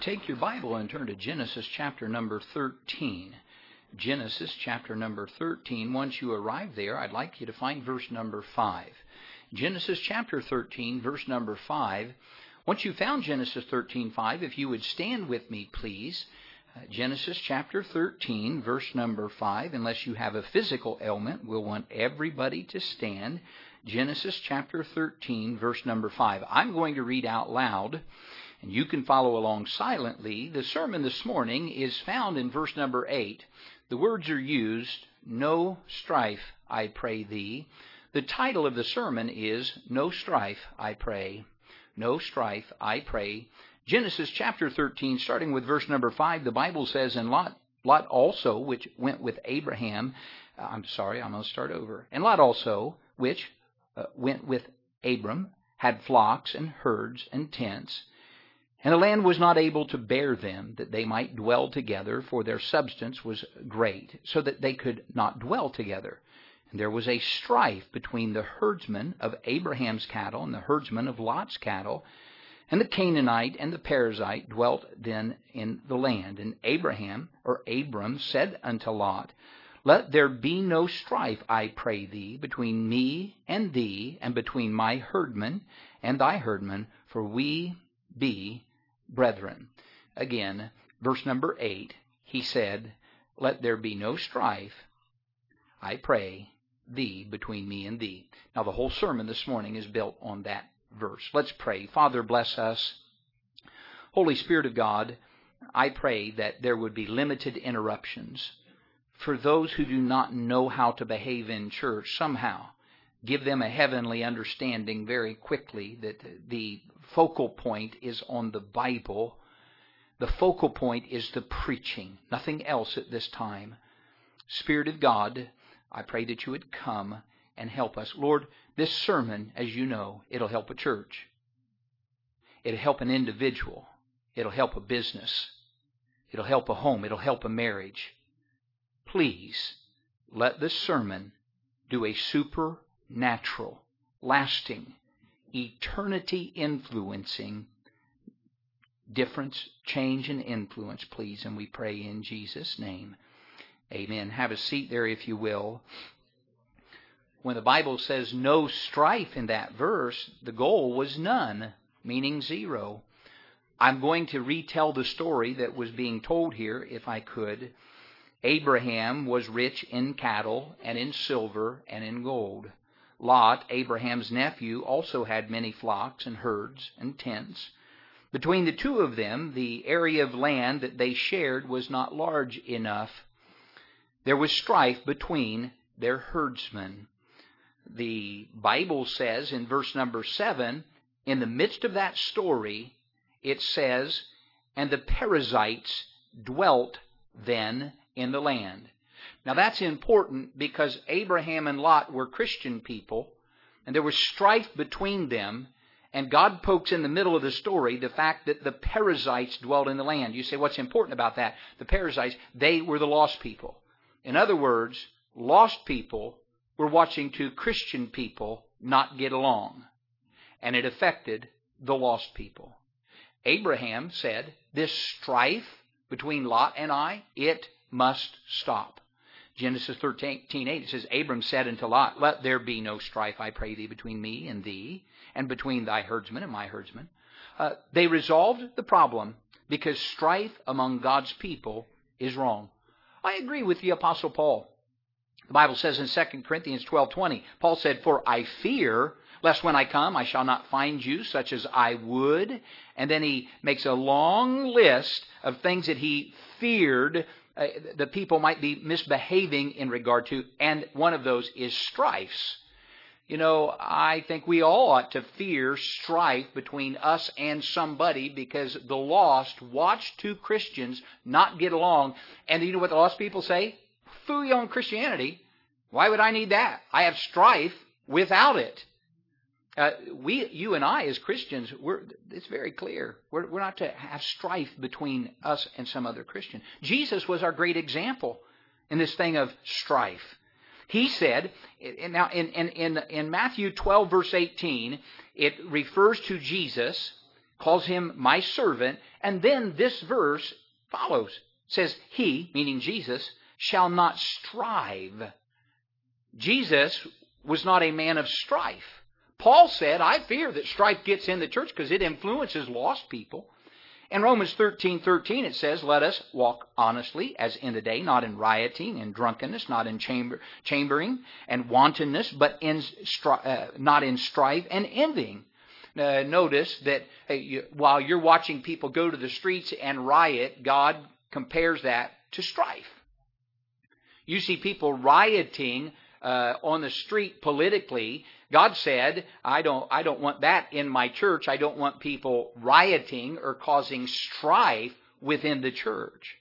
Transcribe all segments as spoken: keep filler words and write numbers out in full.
Take your Bible and turn to Genesis chapter number thirteen. Genesis chapter number thirteen. Once you arrive there, I'd like you to find verse number five. Genesis chapter thirteen, verse number five. Once you've found Genesis thirteen five, if you would stand with me, please. Uh, Genesis chapter thirteen, verse number five. Unless you have a physical ailment, we'll want everybody to stand. Genesis chapter thirteen, verse number five. I'm going to read out loud, and you can follow along silently. The sermon this morning is found in verse number eight. The words are used, "No strife, I pray thee." The title of the sermon is, "No strife, I pray." No strife, I pray. Genesis chapter thirteen, starting with verse number five, the Bible says, "And Lot, Lot also, which went with Abraham," uh, I'm sorry, I'm going to start over. "And Lot also, which uh, went with Abram, had flocks and herds and tents. And the land was not able to bear them, that they might dwell together, for their substance was great, so that they could not dwell together. And there was a strife between the herdsmen of Abraham's cattle and the herdsmen of Lot's cattle. And the Canaanite and the Perizzite dwelt then in the land. And Abraham, or Abram, said unto Lot, Let there be no strife, I pray thee, between me and thee, and between my herdmen and thy herdmen, for we be brethren." Again, verse number eight, he said, "Let there be no strife, I pray thee, between me and thee." Now, the whole sermon this morning is built on that verse. Let's pray. Father, bless us. Holy Spirit of God, I pray that there would be limited interruptions. For those who do not know how to behave in church, somehow give them a heavenly understanding very quickly that the focal point is on the Bible. The focal point is the preaching, nothing else at this time. Spirit of God, I pray that you would come and help us. Lord, this sermon, as you know, it'll help a church. It'll help an individual. It'll help a business. It'll help a home. It'll help a marriage. Please, let this sermon do a supernatural, lasting, eternity-influencing difference, change, and influence, please. And we pray in Jesus' name. Amen. Have a seat there, if you will. When the Bible says no strife in that verse, the goal was none, meaning zero. I'm going to retell the story that was being told here, if I could. Abraham was rich in cattle and in silver and in gold. Lot, Abraham's nephew, also had many flocks and herds and tents. Between the two of them, the area of land that they shared was not large enough. There was strife between their herdsmen. The Bible says in verse number seven, in the midst of that story, it says, "And the Perizzites dwelt then in the land." Now that's important because Abraham and Lot were Christian people, and there was strife between them, and God pokes in the middle of the story the fact that the Perizzites dwelt in the land. You say, what's important about that? The Perizzites, they were the lost people. In other words, lost people were watching two Christian people not get along, and it affected the lost people. Abraham said, this strife between Lot and I, it must stop. Genesis thirteen eight, it says, "Abram said unto Lot, Let there be no strife, I pray thee, between me and thee, and between thy herdsmen and my herdsmen." Uh, they resolved the problem because strife among God's people is wrong. I agree with the Apostle Paul. The Bible says in Second Corinthians twelve twenty, Paul said, "For I fear, lest when I come I shall not find you such as I would." And then he makes a long list of things that he feared uh, the people might be misbehaving in regard to, and one of those is strifes. You know, I think we all ought to fear strife between us and somebody because the lost watch two Christians not get along. And you know what the lost people say? Phooey on Christianity. Why would I need that? I have strife without it. Uh, we, you and I as Christians, we're, it's very clear. We're, we're not to have strife between us and some other Christian. Jesus was our great example in this thing of strife. He said, now in, in, in, in Matthew twelve verse eighteen, it refers to Jesus calls him my servant, and then this verse follows. It says, he, meaning Jesus, shall not strive. Jesus was not a man of strife. Paul said, I fear that strife gets in the church because it influences lost people. In Romans thirteen thirteen it says, let us walk honestly as in the day, not in rioting and drunkenness, not in chamber, chambering and wantonness, but in stri- uh, not in strife and envying. Uh, notice that uh, you, while you're watching people go to the streets and riot, God compares that to strife. You see people rioting uh, on the street politically. God said, I don't, I don't want that in my church. I don't want people rioting or causing strife within the church.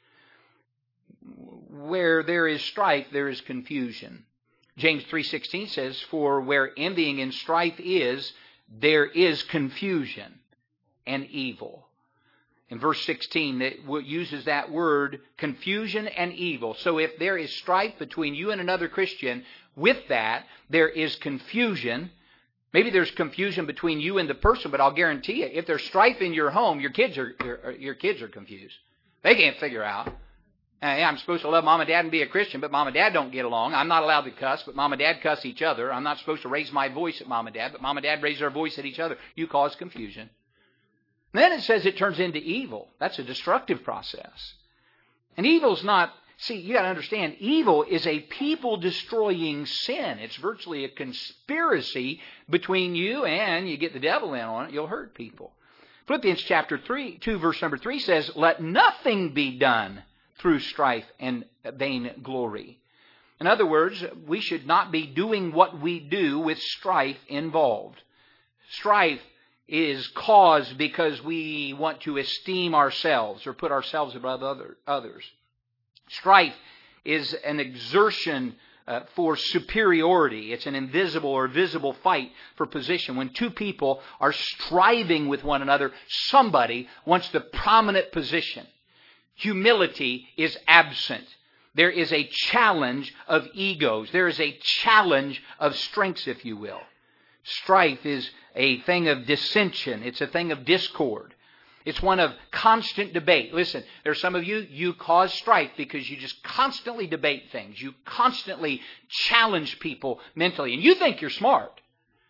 Where there is strife, there is confusion. James three sixteen says, for where envying and strife is, there is confusion and evil. In verse sixteen, it uses that word, confusion and evil. So if there is strife between you and another Christian, with that, there is confusion. Maybe there's confusion between you and the person, but I'll guarantee you, if there's strife in your home, your kids are your, your kids are confused. They can't figure out. Uh, yeah, I'm supposed to love mom and dad and be a Christian, but mom and dad don't get along. I'm not allowed to cuss, but mom and dad cuss each other. I'm not supposed to raise my voice at mom and dad, but mom and dad raise their voice at each other. You cause confusion. And then it says it turns into evil. That's a destructive process. And evil's not... See, you got to understand, evil is a people-destroying sin. It's virtually a conspiracy between you and you get the devil in on it, you'll hurt people. Philippians chapter three, two, verse number three says, let nothing be done through strife and vain glory. In other words, we should not be doing what we do with strife involved. Strife is caused because we want to esteem ourselves or put ourselves above other, others. Strife is an exertion uh, for superiority. It's an invisible or visible fight for position. When two people are striving with one another, somebody wants the prominent position. Humility is absent. There is a challenge of egos. There is a challenge of strengths, if you will. Strife is a thing of dissension. It's a thing of discord. It's one of constant debate. Listen, there's some of you, you cause strife because you just constantly debate things. You constantly challenge people mentally. And you think you're smart.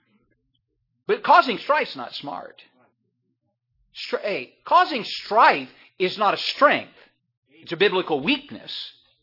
But causing strife's not smart. Str- hey, causing strife is not a strength. It's a biblical weakness.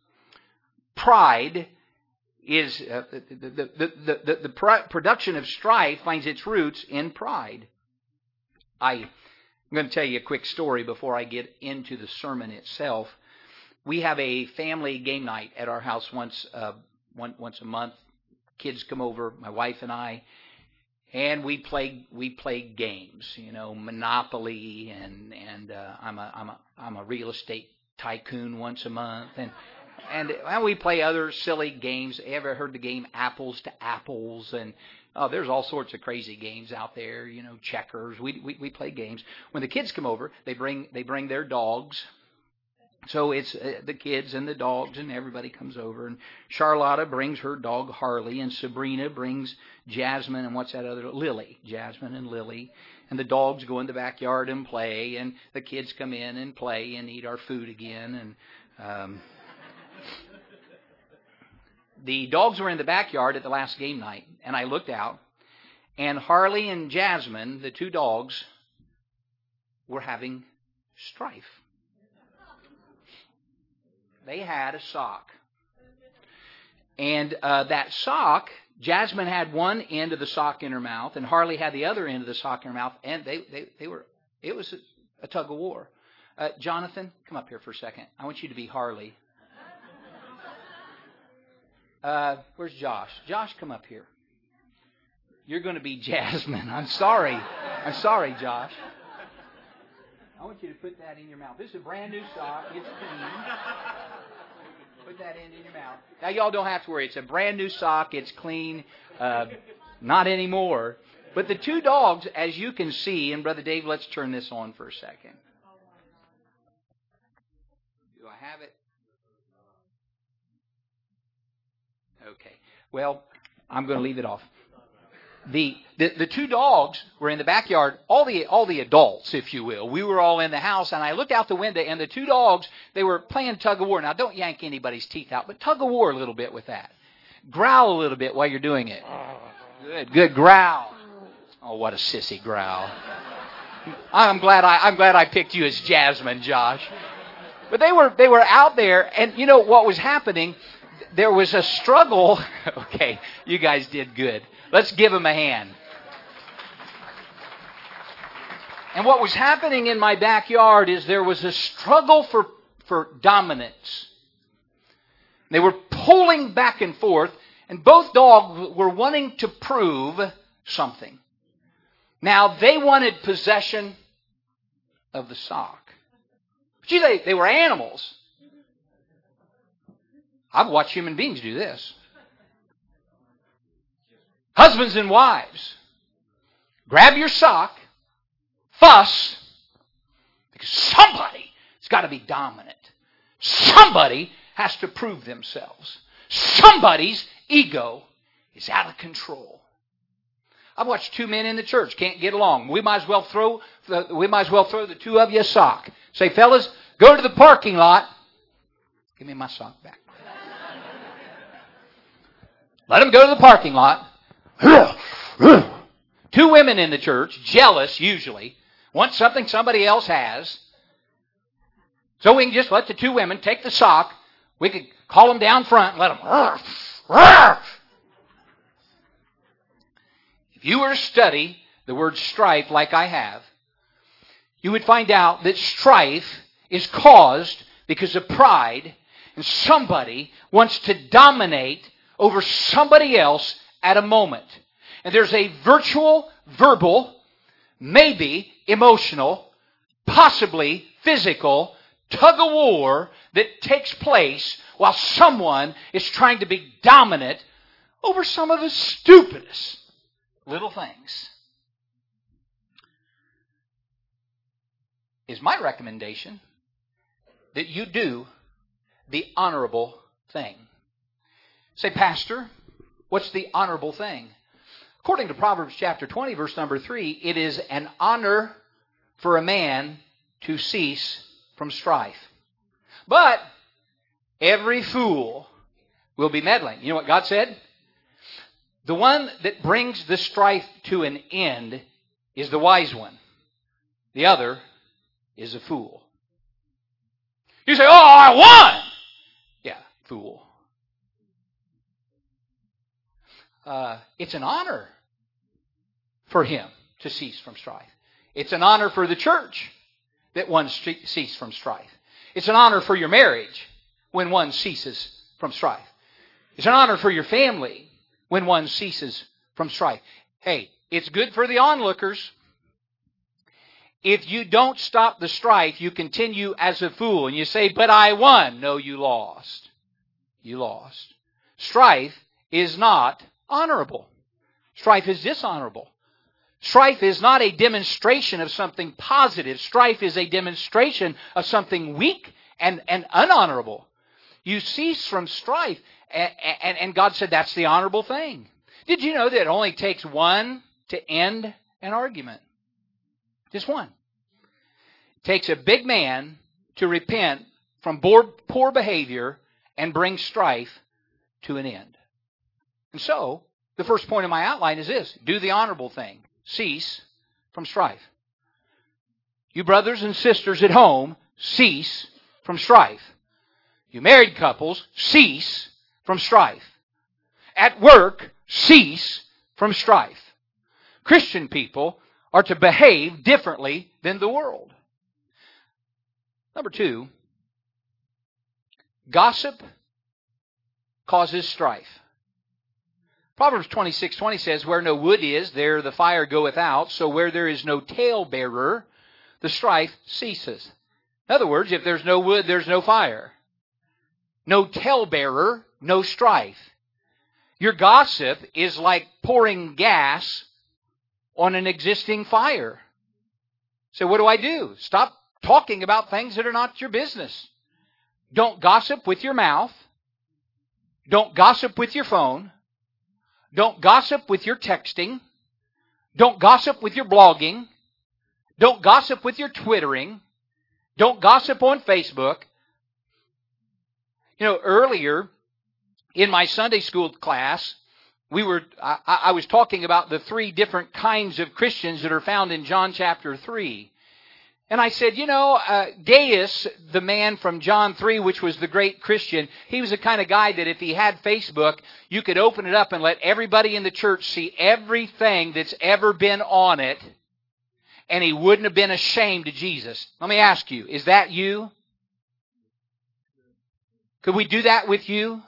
Pride is, uh, the, the, the, the, the, the pr- production of strife finds its roots in pride. I... I'm going to tell you a quick story before I get into the sermon itself. We have a family game night at our house once uh, one, once a month. Kids come over, my wife and I, and we play we play games. You know, Monopoly, and and uh, I'm a I'm a I'm a real estate tycoon once a month, and and, and we play other silly games. Ever heard the game Apples to Apples? And oh, there's all sorts of crazy games out there, you know, checkers. We, we we play games. When the kids come over, they bring they bring their dogs. So it's uh, the kids and the dogs, and everybody comes over. And Charlotta brings her dog Harley, and Sabrina brings Jasmine, and what's that other? Lily. Jasmine and Lily. And the dogs go in the backyard and play, and the kids come in and play and eat our food again. And um, the dogs were in the backyard at the last game night, and I looked out, and Harley and Jasmine, the two dogs, were having strife. They had a sock. And uh, that sock, Jasmine had one end of the sock in her mouth, and Harley had the other end of the sock in her mouth, and they, they, they were, it was a, a tug of war. Uh, Jonathan, come up here for a second. I want you to be Harley. Uh, where's Josh? Josh, come up here. You're going to be Jasmine. I'm sorry. I'm sorry, Josh. I want you to put that in your mouth. This is a brand new sock. It's clean. Put that end in your mouth. Now, y'all don't have to worry. It's a brand new sock. It's clean. Uh, not anymore. But the two dogs, as you can see, and Brother Dave, let's turn this on for a second. Do I have it? Okay. Well, I'm going to leave it off. the, the the two dogs were in the backyard, all the all the adults, if you will. We were all in the house, and I looked out the window, and the two dogs, they were playing tug of war. Now, don't yank anybody's teeth out, but tug of war a little bit with that. Growl a little bit while you're doing it. Good, good, growl. Oh, what a sissy growl. I'm glad I I'm glad I picked you as Jasmine, Josh. But they were they were out there, and you know what was happening? There was a struggle. Okay, you guys did good. Let's give them a hand. And what was happening in my backyard is there was a struggle for, for dominance. They were pulling back and forth, and both dogs were wanting to prove something. Now, they wanted possession of the sock. But you say they were animals. I've watched human beings do this. Husbands and wives, grab your sock, fuss, because somebody has got to be dominant. Somebody has to prove themselves. Somebody's ego is out of control. I've watched two men in the church can't get along. We might as well throw the, we might as well throw the two of you a sock. Say, fellas, go to the parking lot. Give me my sock back. Let them go to the parking lot. Two women in the church, jealous usually, want something somebody else has. So we can just let the two women take the sock. We could call them down front and let them. If you were to study the word strife like I have, you would find out that strife is caused because of pride, and somebody wants to dominate over somebody else at a moment. And there's a virtual, verbal, maybe emotional, possibly physical tug of war that takes place while someone is trying to be dominant over some of the stupidest little things. Is my recommendation that you do the honorable thing. Say, Pastor, what's the honorable thing? According to Proverbs chapter twenty, verse number three, it is an honor for a man to cease from strife. But every fool will be meddling. You know what God said? The one that brings the strife to an end is the wise one. The other is a fool. You say, oh, I won! Yeah, fool. Uh, it's an honor for him to cease from strife. It's an honor for the church that one cease from strife. It's an honor for your marriage when one ceases from strife. It's an honor for your family when one ceases from strife. Hey, it's good for the onlookers. If you don't stop the strife, you continue as a fool. And you say, but I won. No, you lost. You lost. Strife is not honorable. Strife is dishonorable. Strife is not a demonstration of something positive. Strife is a demonstration of something weak and, and unhonorable. You cease from strife, and, and, and God said that's the honorable thing. Did you know that it only takes one to end an argument? Just one. It takes a big man to repent from poor behavior and bring strife to an end. And so, the first point of my outline is this. Do the honorable thing. Cease from strife. You brothers and sisters at home, cease from strife. You married couples, cease from strife. At work, cease from strife. Christian people are to behave differently than the world. Number two, gossip causes strife. Proverbs twenty-six twenty says, where no wood is, there the fire goeth out. So where there is no talebearer, the strife ceases. In other words, if there's no wood, there's no fire. No talebearer, no strife. Your gossip is like pouring gas on an existing fire. So what do I do? Stop talking about things that are not your business. Don't gossip with your mouth. Don't gossip with your phone. Don't gossip with your texting. Don't gossip with your blogging. Don't gossip with your Twittering. Don't gossip on Facebook. You know, earlier in my Sunday school class, we were I, I was talking about the three different kinds of Christians that are found in John chapter three. And I said, you know, uh, Gaius, the man from John three, which was the great Christian, he was the kind of guy that if he had Facebook, you could open it up and let everybody in the church see everything that's ever been on it, and he wouldn't have been ashamed of Jesus. Let me ask you, is that you? Could we do that with you?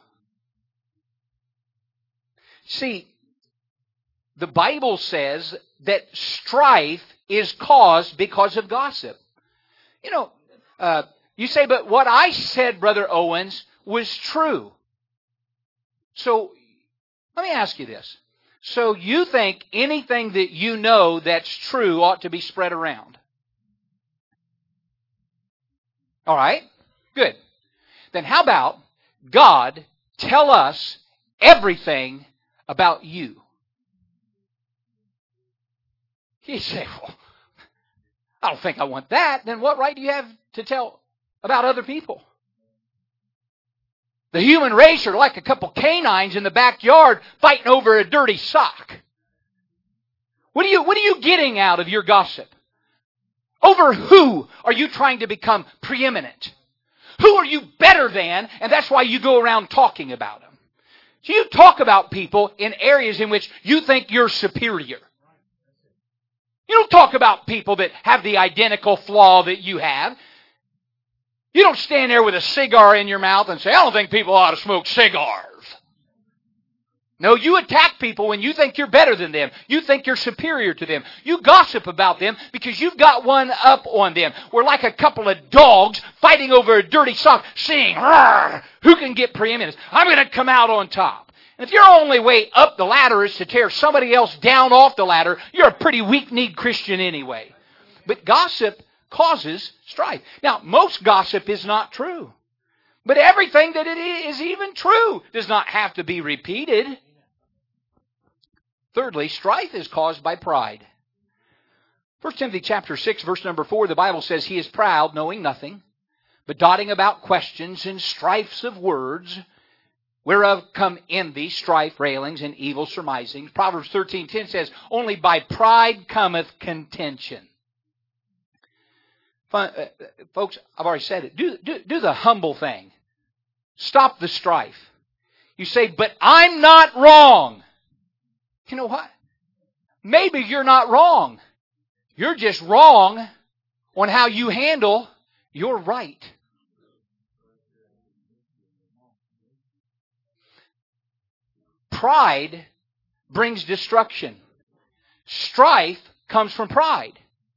See, the Bible says that strife is caused because of gossip. You know, uh, you say, but what I said, Brother Owens, was true. So, let me ask you this. So you think anything that you know that's true ought to be spread around? All right, good. Then how about God tell us everything about you? You say, well, I don't think I want that. Then what right do you have to tell about other people? The human race are like a couple canines in the backyard fighting over a dirty sock. What are you, what are you getting out of your gossip? Over who are you trying to become preeminent? Who are you better than? And that's why you go around talking about them. So you talk about people in areas in which you think you're superior. You don't talk about people that have the identical flaw that you have. You don't stand there with a cigar in your mouth and say, I don't think people ought to smoke cigars. No, you attack people when you think you're better than them. You think you're superior to them. You gossip about them because you've got one up on them. We're like a couple of dogs fighting over a dirty sock, saying, who can get preeminence? I'm going to come out on top. And if your only way up the ladder is to tear somebody else down off the ladder, you're a pretty weak-kneed Christian anyway. But gossip causes strife. Now, most gossip is not true. But everything that it is even true does not have to be repeated. Thirdly, strife is caused by pride. First Timothy chapter six, verse number four, the Bible says, He is proud, knowing nothing, but dotting about questions and strifes of words, whereof come envy, strife, railings, and evil surmisings. Proverbs thirteen ten says, Only by pride cometh contention. Fun, uh, folks, I've already said it. Do, do, do the humble thing. Stop the strife. You say, but I'm not wrong. You know what? Maybe you're not wrong. You're just wrong on how you handle your right. Pride brings destruction. Strife comes from pride.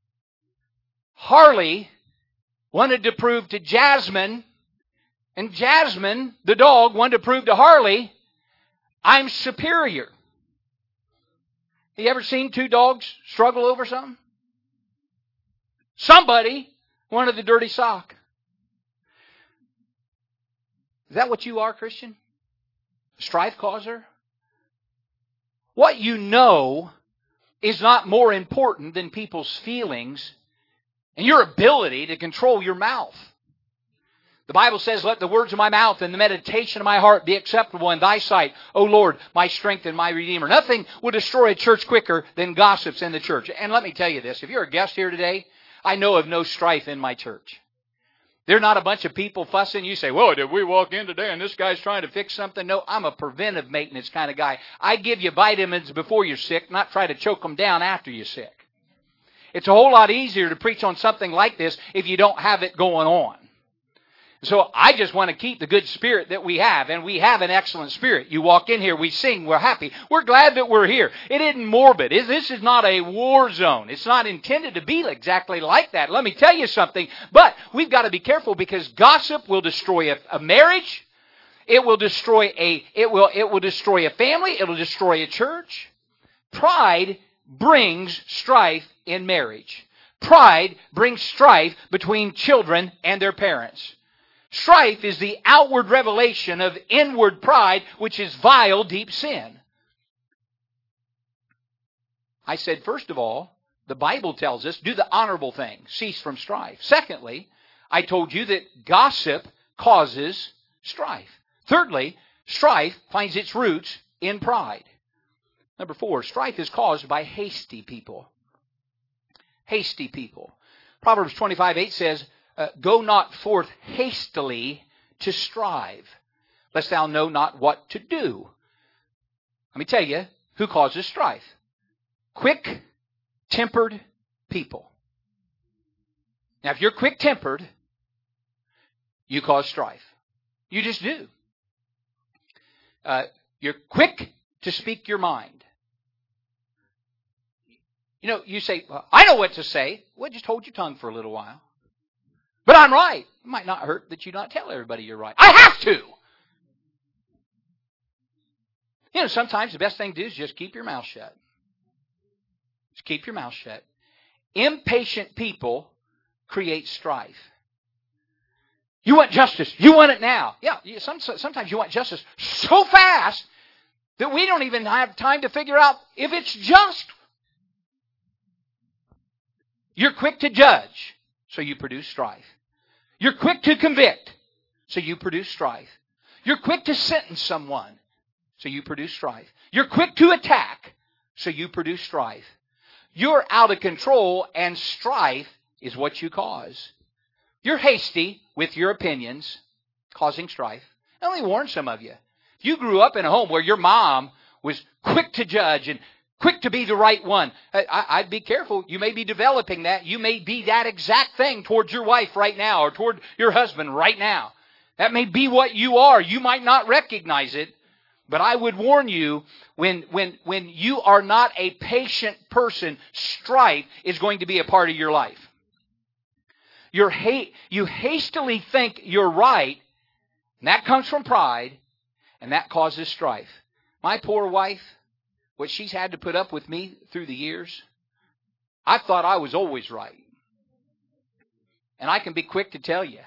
Harley wanted to prove to Jasmine, and Jasmine, the dog, wanted to prove to Harley, I'm superior. You ever seen two dogs struggle over something? Somebody wanted the dirty sock. Is that what you are, Christian? Strife causer? What you know is not more important than people's feelings and your ability to control your mouth. The Bible says, let the words of my mouth and the meditation of my heart be acceptable in thy sight, O Lord, my strength and my Redeemer. Nothing will destroy a church quicker than gossips in the church. And let me tell you this, if you're a guest here today, I know of no strife in my church. They're not a bunch of people fussing. You say, well, did we walk in today and this guy's trying to fix something? No, I'm a preventive maintenance kind of guy. I give you vitamins before you're sick, not try to choke them down after you're sick. It's a whole lot easier to preach on something like this if you don't have it going on. So I just want to keep the good spirit that we have, and we have an excellent spirit. You walk in here, we sing, we're happy. We're glad that we're here. It isn't morbid. This is not a war zone. It's not intended to be exactly like that. Let me tell you something, but we've got to be careful because gossip will destroy a, a marriage. It will destroy a it will it will destroy a family. It will destroy a church. Pride brings strife in marriage. Pride brings strife between children and their parents. Strife is the outward revelation of inward pride, which is vile, deep sin. I said, first of all, the Bible tells us, do the honorable thing, cease from strife. Secondly, I told you that gossip causes strife. Thirdly, strife finds its roots in pride. Number four, strife is caused by hasty people. Hasty people. Proverbs twenty-five eight says, uh, go not forth hastily to strive, lest thou know not what to do. Let me tell you who causes strife. Quick-tempered people. Now, if you're quick-tempered, you cause strife. You just do. Uh, you're quick to speak your mind. You know, you say, well, I know what to say. Well, just hold your tongue for a little while. But I'm right. It might not hurt that you not tell everybody you're right. I have to! You know, sometimes the best thing to do is just keep your mouth shut. Just keep your mouth shut. Impatient people create strife. You want justice. You want it now. Yeah, some, sometimes you want justice so fast that we don't even have time to figure out if it's just. You're quick to judge, so you produce strife. You're quick to convict, so you produce strife. You're quick to sentence someone, so you produce strife. You're quick to attack, so you produce strife. You're out of control, and strife is what you cause. You're hasty with your opinions, causing strife. Let me warn some of you. If you grew up in a home where your mom was quick to judge and quick to be the right one, I, I'd be careful. You may be developing that. You may be that exact thing towards your wife right now or toward your husband right now. That may be what you are. You might not recognize it. But I would warn you, when, when, when you are not a patient person, strife is going to be a part of your life. You're ha- you hastily think you're right, and that comes from pride, and that causes strife. My poor wife, what she's had to put up with me through the years, I thought I was always right. And I can be quick to tell you.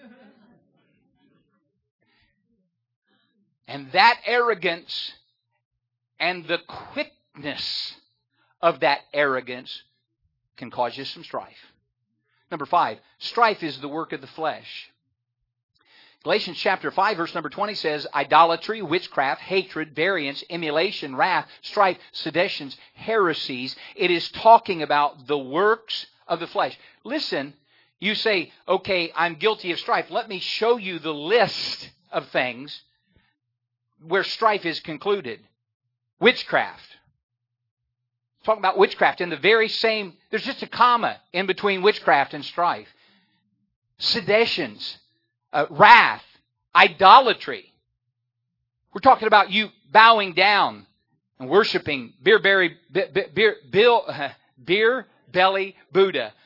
And that arrogance and the quickness of that arrogance can cause you some strife. Number five, strife is the work of the flesh. Galatians chapter five, verse number twenty says, idolatry, witchcraft, hatred, variance, emulation, wrath, strife, seditions, heresies. It is talking about the works of the flesh. Listen, you say, okay, I'm guilty of strife. Let me show you the list of things where strife is concluded. Witchcraft. Talking about witchcraft in the very same, there's just a comma in between witchcraft and strife. Seditions, uh, wrath, idolatry. We're talking about you bowing down and worshiping beer, berry, beer, beer, bill, uh, beer belly Buddha.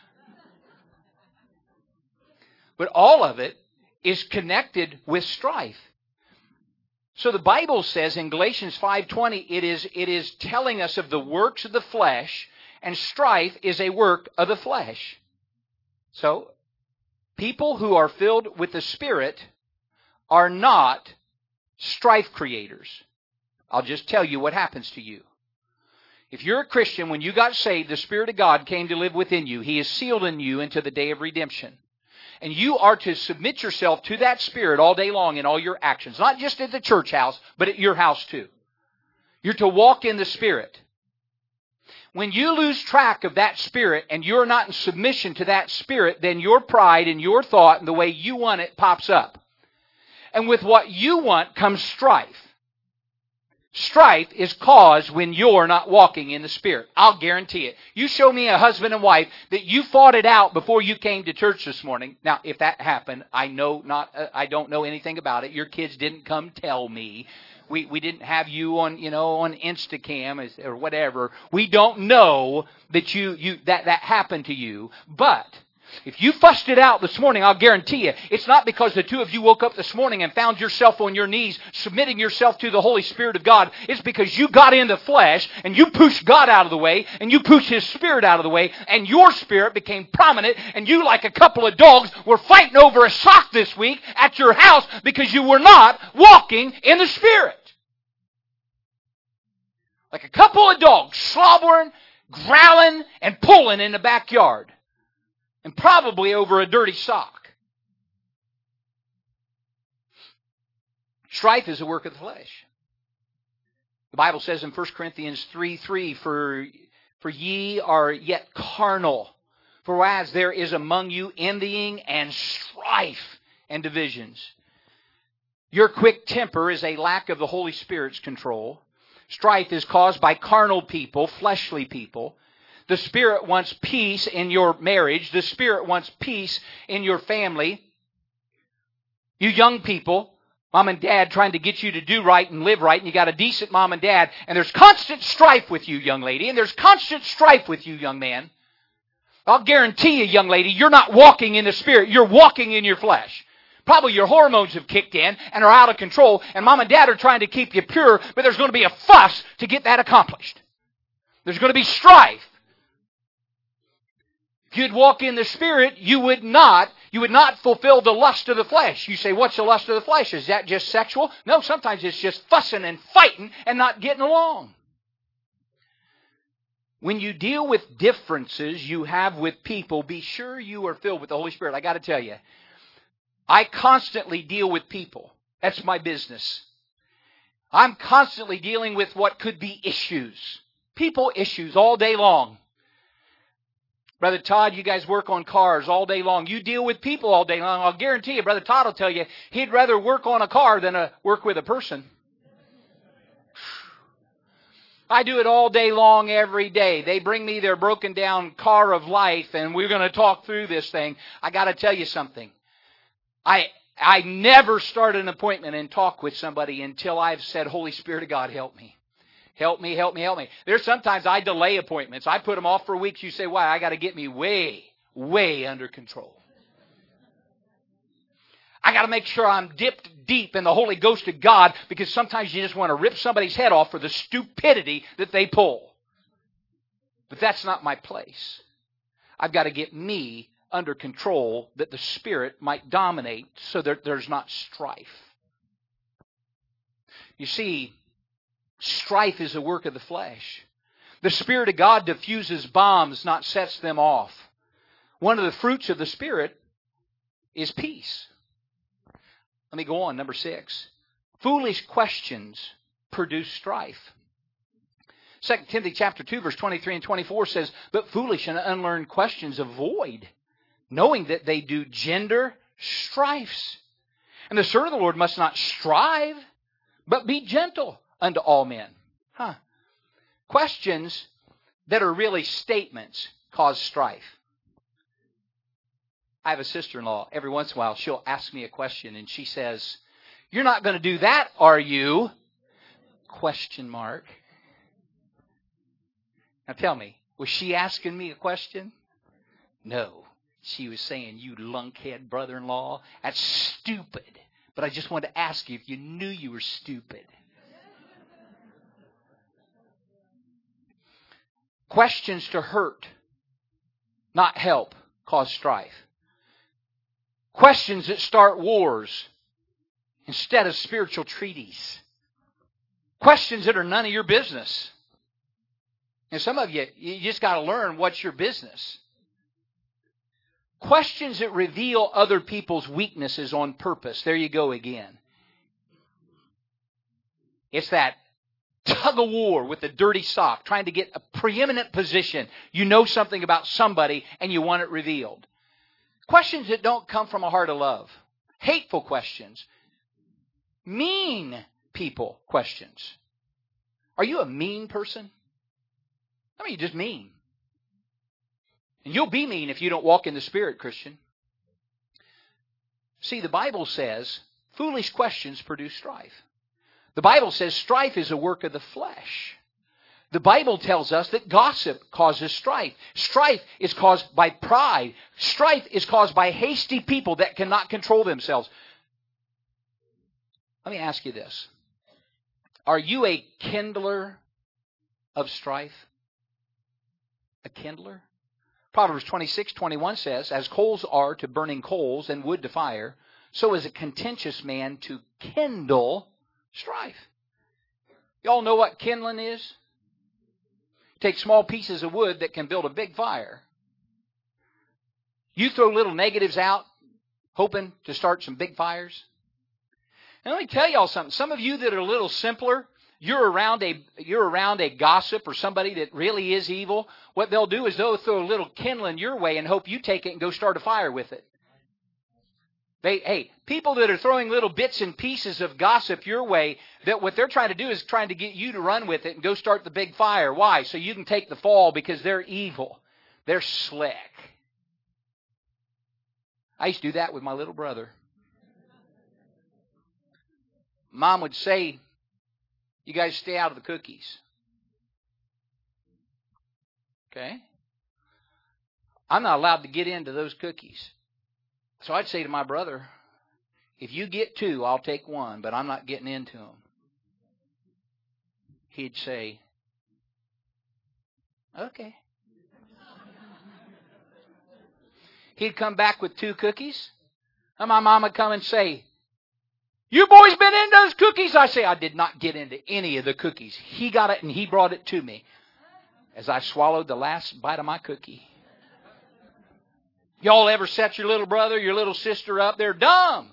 But all of it is connected with strife. So the Bible says in Galatians five twenty, it is, it is telling us of the works of the flesh, and strife is a work of the flesh. So, people who are filled with the Spirit are not strife creators. I'll just tell you what happens to you. If you're a Christian, when you got saved, the Spirit of God came to live within you. He is sealed in you into the day of redemption. And you are to submit yourself to that Spirit all day long in all your actions. Not just at the church house, but at your house too. You're to walk in the Spirit. When you lose track of that Spirit and you're not in submission to that Spirit, then your pride and your thought and the way you want it pops up. And with what you want comes strife. Strife is caused when you're not walking in the Spirit. I'll guarantee it. You show me a husband and wife that you fought it out before you came to church this morning. Now, if that happened, I know not. Uh, I don't know anything about it. Your kids didn't come tell me. We we didn't have you on you know on Instacam or whatever. We don't know that you you that that happened to you, but. If you fussed it out this morning, I'll guarantee you, it's not because the two of you woke up this morning and found yourself on your knees, submitting yourself to the Holy Spirit of God. It's because you got in the flesh, and you pushed God out of the way, and you pushed His Spirit out of the way, and your spirit became prominent, and you, like a couple of dogs, were fighting over a sock this week at your house because you were not walking in the Spirit. Like a couple of dogs slobbering, growling and pulling in the backyard. And probably over a dirty sock. Strife is a work of the flesh. The Bible says in First Corinthians three three, For, for ye are yet carnal. For whereas there is among you envying and strife and divisions. Your quick temper is a lack of the Holy Spirit's control. Strife is caused by carnal people, fleshly people. The Spirit wants peace in your marriage. The Spirit wants peace in your family. You young people, mom and dad trying to get you to do right and live right, and you got a decent mom and dad, and there's constant strife with you, young lady, and there's constant strife with you, young man. I'll guarantee you, young lady, you're not walking in the Spirit. You're walking in your flesh. Probably your hormones have kicked in and are out of control, and mom and dad are trying to keep you pure, but there's going to be a fuss to get that accomplished. There's going to be strife. If you'd walk in the Spirit, you would not, you would not fulfill the lust of the flesh. You say, what's the lust of the flesh? Is that just sexual? No, sometimes it's just fussing and fighting and not getting along. When you deal with differences you have with people, be sure you are filled with the Holy Spirit. I got to tell you, I constantly deal with people. That's my business. I'm constantly dealing with what could be issues. People issues all day long. Brother Todd, you guys work on cars all day long. You deal with people all day long. I'll guarantee you, Brother Todd will tell you, he'd rather work on a car than a, work with a person. I do it all day long, every day. They bring me their broken down car of life, and we're going to talk through this thing. I got to tell you something. I I never start an appointment and talk with somebody until I've said, Holy Spirit of God, help me. Help me, help me, help me. There's sometimes I delay appointments. I put them off for weeks. You say, why? I got to get me way, way under control. I got to make sure I'm dipped deep in the Holy Ghost of God, because sometimes you just want to rip somebody's head off for the stupidity that they pull. But that's not my place. I've got to get me under control that the Spirit might dominate so that there's not strife. You see, strife is a work of the flesh. The Spirit of God diffuses bombs, not sets them off. One of the fruits of the Spirit is peace. Let me go on, number six. Foolish questions produce strife. Second Timothy chapter two, verse twenty-three and twenty-four says, But foolish and unlearned questions avoid, knowing that they do gender strifes. And the servant of the Lord must not strive, but be gentle unto all men. Huh. Questions that are really statements cause strife. I have a sister-in-law. Every once in a while, she'll ask me a question, and she says, You're not going to do that, are you? Question mark. Now tell me, was she asking me a question? No. She was saying, You lunkhead brother-in-law, that's stupid. But I just wanted to ask you if you knew you were stupid. Questions to hurt, not help, cause strife. Questions that start wars instead of spiritual treaties. Questions that are none of your business. And some of you, you just got to learn what's your business. Questions that reveal other people's weaknesses on purpose. There you go again. It's that tug of war with the dirty sock, trying to get a preeminent position. You know something about somebody and you want it revealed. Questions that don't come from a heart of love. Hateful questions. Mean people questions. Are you a mean person? I mean, you're just mean. And you'll be mean if you don't walk in the Spirit, Christian. See, the Bible says foolish questions produce strife. The Bible says strife is a work of the flesh. The Bible tells us that gossip causes strife. Strife is caused by pride. Strife is caused by hasty people that cannot control themselves. Let me ask you this. Are you a kindler of strife? A kindler? Proverbs twenty-six twenty-one says, As coals are to burning coals and wood to fire, so is a contentious man to kindle strife. Y'all know what kindling is? take small pieces of wood that can build a big fire. You throw little negatives out, hoping to start some big fires. And let me tell y'all something. Some of you that are a little simpler, you're around a you're around a gossip or somebody that really is evil. What they'll do is they'll throw a little kindling your way and hope you take it and go start a fire with it. They, hey, people that are throwing little bits and pieces of gossip your way, that what they're trying to do is trying to get you to run with it and go start the big fire. Why? So you can take the fall, because they're evil. They're slick. I used to do that with my little brother. Mom would say, you guys stay out of the cookies. Okay? I'm not allowed to get into those cookies. So I'd say to my brother, if you get two, I'll take one, but I'm not getting into them. He'd say, okay. He'd come back with two cookies, and my mom would come and say, you boys been in those cookies? I say, I did not get into any of the cookies. He got it and he brought it to me as I swallowed the last bite of my cookie. Y'all ever set your little brother, your little sister up? They're dumb.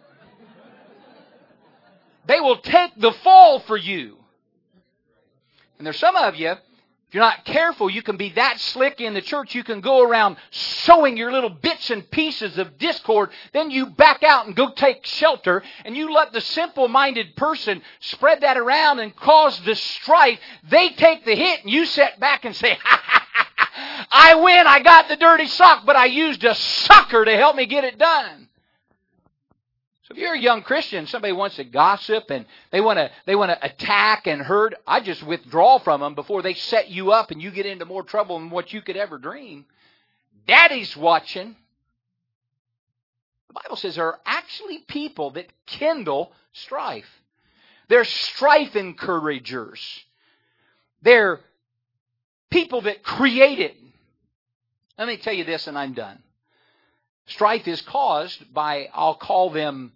They will take the fall for you. And there's some of you, if you're not careful, you can be that slick in the church, you can go around sowing your little bits and pieces of discord, then you back out and go take shelter, and you let the simple-minded person spread that around and cause the strife. They take the hit, and you sit back and say, ha, ha, ha, ha, I win, I got the dirty sock, but I used a sucker to help me get it done. So if you're a young Christian, somebody wants to gossip and they want to they want to attack and hurt, I just withdraw from them before they set you up and you get into more trouble than what you could ever dream. Daddy's watching. The Bible says there are actually people that kindle strife. They're strife encouragers. They're people that create it. Let me tell you this and I'm done. Strife is caused by, I'll call them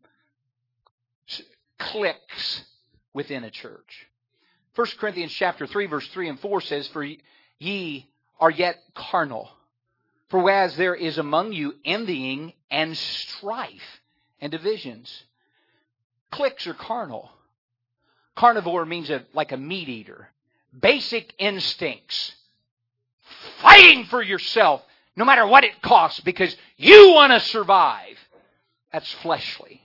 cliques within a church. First Corinthians chapter three, verse three and four says, for ye are yet carnal. For whereas there is among you envying and strife and divisions. Cliques are carnal. Carnivore means a, like a meat eater. Basic instincts. Fighting for yourself. No matter what it costs, because you want to survive. That's fleshly.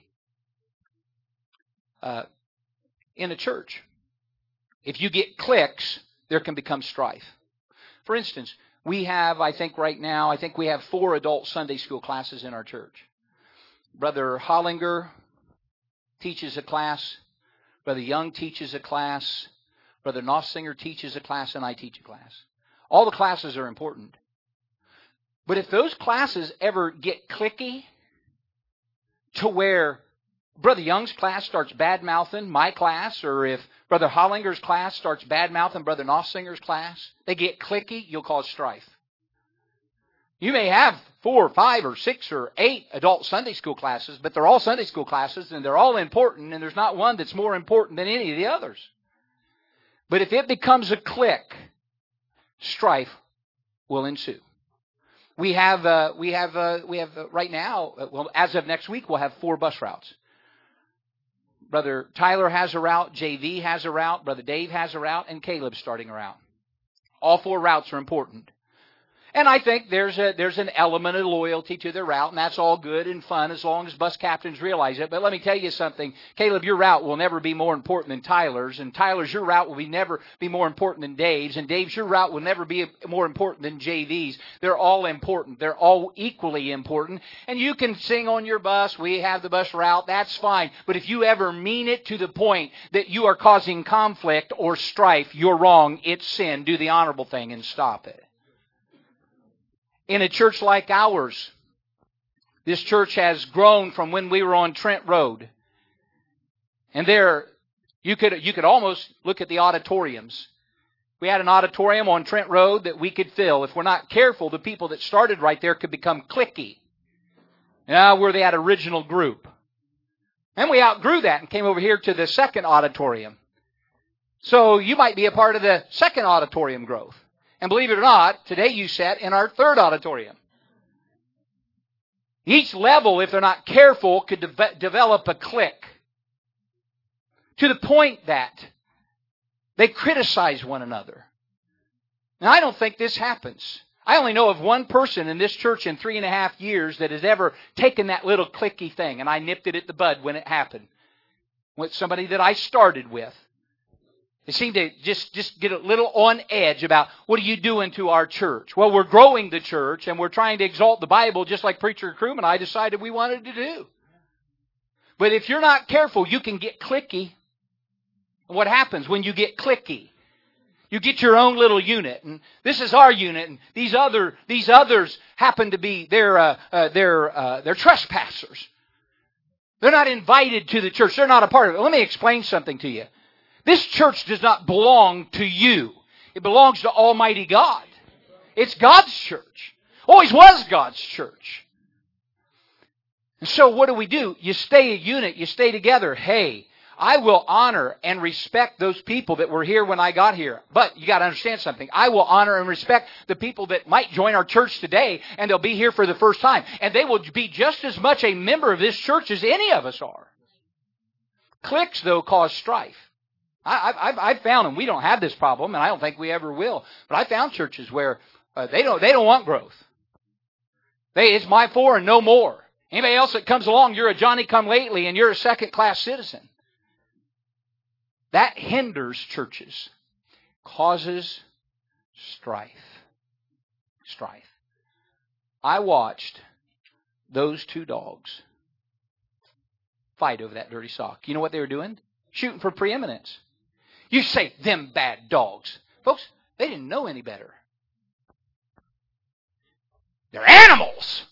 Uh, in a church, if you get cliques, there can become strife. For instance, we have, I think right now, I think we have four adult Sunday school classes in our church. Brother Hollinger teaches a class. Brother Young teaches a class. Brother Nossinger teaches a class, and I teach a class. All the classes are important. But if those classes ever get cliquey to where Brother Young's class starts bad-mouthing my class, or if Brother Hollinger's class starts bad-mouthing BrotherNossinger's class, they get cliquey, you'll cause strife. You may have four or five or six or eight adult Sunday school classes, but they're all Sunday school classes, and they're all important, and there's not one that's more important than any of the others. But if it becomes a clique, strife will ensue. We have, uh, we have, uh, we have uh, right now, uh, well, as of next week, we'll have four bus routes. Brother Tyler has a route, J V has a route, Brother Dave has a route, and Caleb's starting a route. All four routes are important. And I think there's a, there's an element of loyalty to their route, and that's all good and fun as long as bus captains realize it. But let me tell you something. Caleb, your route will never be more important than Tyler's, and Tyler's, your route will be never be more important than Dave's, and Dave's, your route will never be more important than J V's. They're all important. They're all equally important. And you can sing on your bus, we have the bus route, that's fine. But if you ever mean it to the point that you are causing conflict or strife, you're wrong. It's sin. Do the honorable thing and stop it. In a church like ours, this church has grown from when we were on Trent Road. And there, you could, you could almost look at the auditoriums. We had an auditorium on Trent Road that we could fill. If we're not careful, the people that started right there could become cliquey. Now we're that original group. And we outgrew that and came over here to the second auditorium. So you might be a part of the second auditorium growth. And believe it or not, today you sat in our third auditorium. Each level, if they're not careful, could de- develop a clique. To the point that they criticize one another. Now, I don't think this happens. I only know of one person in this church in three and a half years that has ever taken that little cliquey thing, and I nipped it at the bud when it happened. With somebody that I started with. They seem to just, just get a little on edge about, what are you doing to our church? Well, we're growing the church, and we're trying to exalt the Bible just like Preacher Kroom and I decided we wanted to do. But if you're not careful, you can get cliquey. What happens when you get cliquey? You get your own little unit, and this is our unit, and these other these others happen to be they're uh, uh, they're uh, they're trespassers. They're not invited to the church. They're not a part of it. Let me explain something to you. This church does not belong to you. It belongs to Almighty God. It's God's church. Always was God's church. And so what do we do? You stay a unit. You stay together. Hey, I will honor and respect those people that were here when I got here. But you got to understand something. I will honor and respect the people that might join our church today, and they'll be here for the first time. And they will be just as much a member of this church as any of us are. Cliques, though, cause strife. I, I've, I've found them. We don't have this problem, and I don't think we ever will. But I found churches where uh, they don't they don't want growth. They it's my four and no more. Anybody else that comes along, you're a Johnny-come-lately, and you're a second-class citizen. That hinders churches, causes strife. Strife. I watched those two dogs fight over that dirty sock. You know what they were doing? Shooting for preeminence. You say, them bad dogs. Folks, they didn't know any better. They're animals.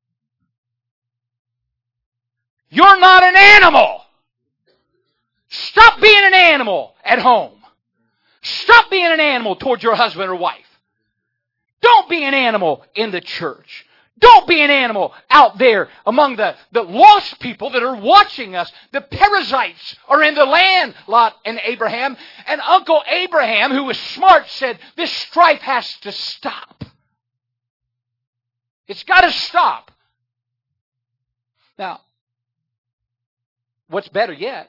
You're not an animal. Stop being an animal at home. Stop being an animal towards your husband or wife. Don't be an animal in the church. Don't be an animal out there among the, the lost people that are watching us. The parasites are in the land, Lot and Abraham. And Uncle Abraham, who was smart, said, this strife has to stop. It's got to stop. Now, what's better yet,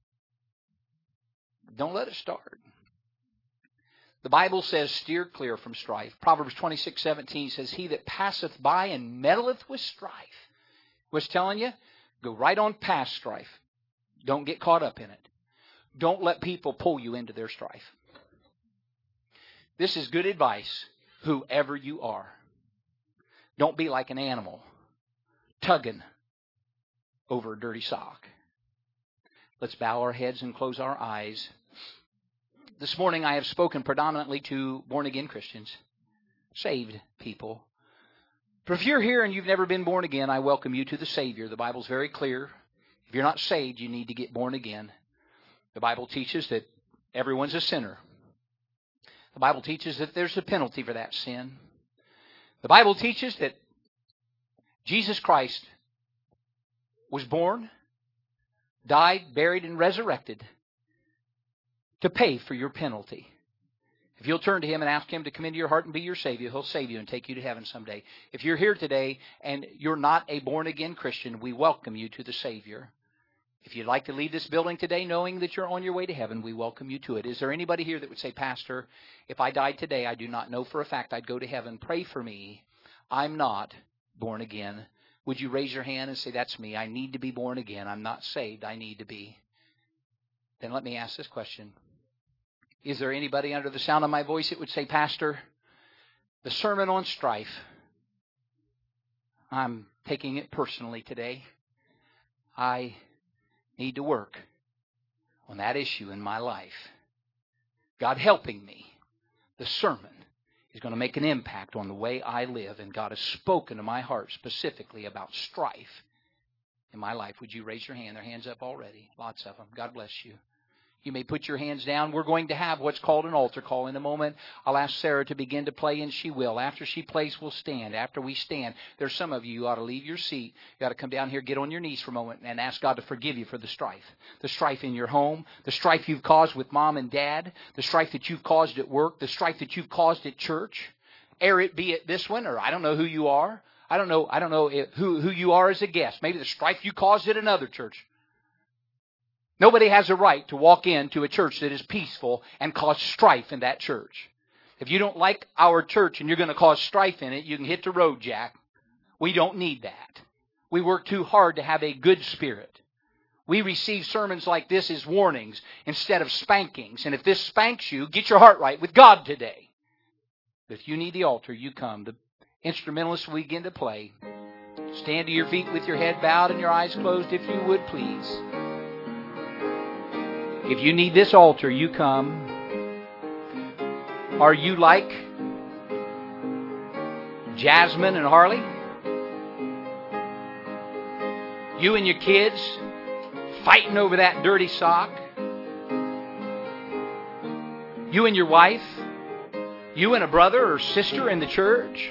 don't let it start. The Bible says, steer clear from strife. Proverbs twenty-six seventeen says, he that passeth by and meddleth with strife. Was telling you, go right on past strife. Don't get caught up in it. Don't let people pull you into their strife. This is good advice, whoever you are. Don't be like an animal, tugging over a dirty sock. Let's bow our heads and close our eyes. This morning I have spoken predominantly to born-again Christians, saved people. But if you're here and you've never been born again, I welcome you to the Savior. The Bible's very clear. If you're not saved, you need to get born again. The Bible teaches that everyone's a sinner. The Bible teaches that there's a penalty for that sin. The Bible teaches that Jesus Christ was born, died, buried, and resurrected to pay for your penalty. If you'll turn to Him and ask Him to come into your heart and be your Savior, He'll save you and take you to heaven someday. If you're here today and you're not a born-again Christian, we welcome you to the Savior. If you'd like to leave this building today knowing that you're on your way to heaven, we welcome you to it. Is there anybody here that would say, Pastor, if I died today, I do not know for a fact I'd go to heaven. Pray for me. I'm not born again. Would you raise your hand and say, that's me. I need to be born again. I'm not saved. I need to be. Then let me ask this question. Is there anybody under the sound of my voice that would say, Pastor, the sermon on strife, I'm taking it personally today. I need to work on that issue in my life. God helping me. The sermon is going to make an impact on the way I live, and God has spoken to my heart specifically about strife in my life. Would you raise your hand? Their hands up already. Lots of them. God bless you. You may put your hands down. We're going to have what's called an altar call in a moment. I'll ask Sarah to begin to play, and she will. After she plays, we'll stand. After we stand, there's some of you who ought to leave your seat. You ought to come down here, get on your knees for a moment, and ask God to forgive you for the strife. The strife in your home, the strife you've caused with mom and dad, the strife that you've caused at work, the strife that you've caused at church. Ere it be at this one, or I don't know who you are. I don't know, I don't know who, who you are as a guest. Maybe the strife you caused at another church. Nobody has a right to walk into a church that is peaceful and cause strife in that church. If you don't like our church and you're going to cause strife in it, you can hit the road, Jack. We don't need that. We work too hard to have a good spirit. We receive sermons like this as warnings instead of spankings. And if this spanks you, get your heart right with God today. If you need the altar, you come. The instrumentalists will begin to play. Stand to your feet with your head bowed and your eyes closed if you would, please. If you need this altar, you come. Are you like Jasmine and Harley? You and your kids fighting over that dirty sock? You and your wife? You and a brother or sister in the church?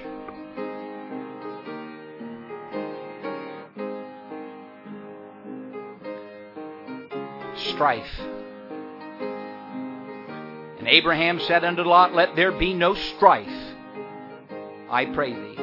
Strife. And Abraham said unto Lot, let there be no strife, I pray thee.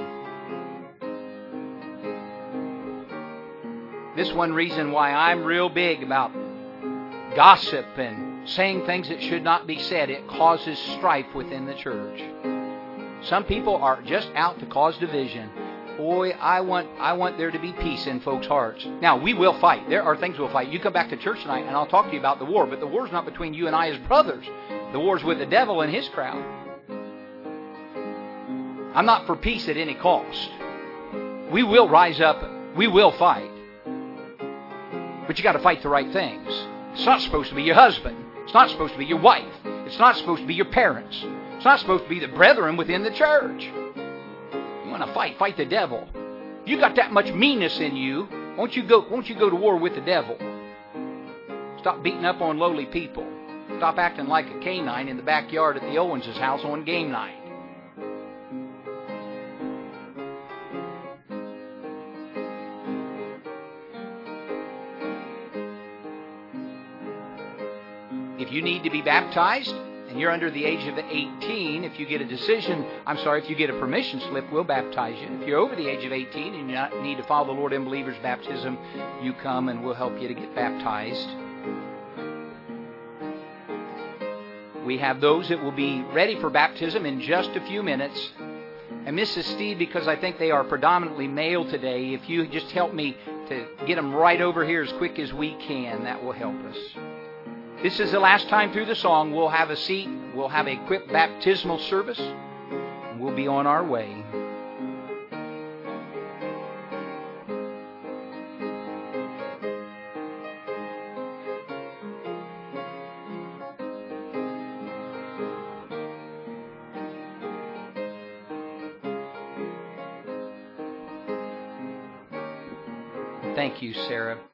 This one reason why I'm real big about gossip and saying things that should not be said. It causes strife within the church. Some people are just out to cause division. Boy, I want I want there to be peace in folks' hearts. Now, we will fight. There are things we'll fight. You come back to church tonight and I'll talk to you about the war. But the war's not between you and I as brothers. The war's with the devil and his crowd. I'm not for peace at any cost. We will rise up. We will fight. But you got to fight the right things. It's not supposed to be your husband. It's not supposed to be your wife. It's not supposed to be your parents. It's not supposed to be the brethren within the church. You want to fight, fight the devil. If you got that much meanness in you, won't you go, won't you go to war with the devil? Stop beating up on lowly people. Stop acting like a canine in the backyard at the Owens' house on game night. If you need to be baptized and you're under the age of eighteen, if you get a decision, I'm sorry, if you get a permission slip, we'll baptize you. If you're over the age of eighteen and you need to follow the Lord in believer's baptism, you come and we'll help you to get baptized. We have those that will be ready for baptism in just a few minutes. And Missus Steve, because I think they are predominantly male today, if you just help me to get them right over here as quick as we can, that will help us. This is the last time through the song. We'll have a seat. We'll have a quick baptismal service. And we'll be on our way. Thank you, Sarah.